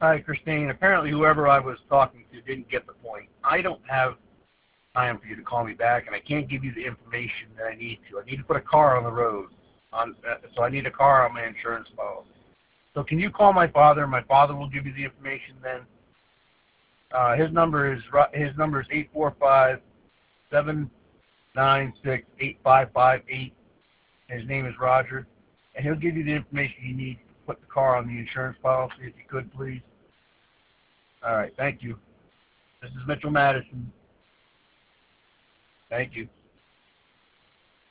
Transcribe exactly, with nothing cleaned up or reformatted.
Hi, Christine. Apparently whoever I was talking to didn't get the point. I don't have time for you to call me back, and I can't give you the information that I need to. I need to put a car on the road, on, uh, so I need a car on my insurance policy. So can you call my father? My father will give you the information then. Uh, his number is his number is eight four five, seven nine six, eight five five eight. His name is Roger, and he'll give you the information you need to put the car on the insurance policy, if you could, please. All right, thank you. This is Mitchell Madison. Thank you.